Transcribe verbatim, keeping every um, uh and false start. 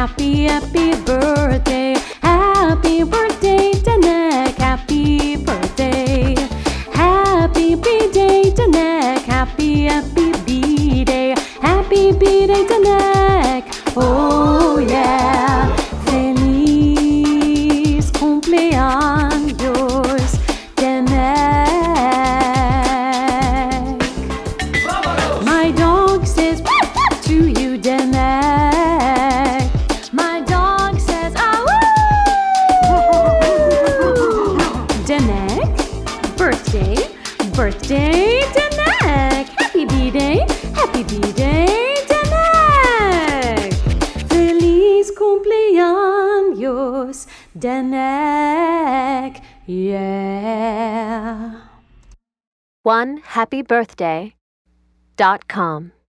Happy, happy birthday. Happy birthday, Danek. Happy birthday. Happy B-Day, Danek. Happy, happy B-Day. Happy B-Day, Danek. Oh yeah. Feliz cumpleaños, Danek. My dog says to you, Danek. My dog says, ah woo! Danek, birthday, birthday, Danek. Happy B-Day, happy B-Day, Danek. Feliz cumpleaños, Danek. Yeah. one happy birthday dot com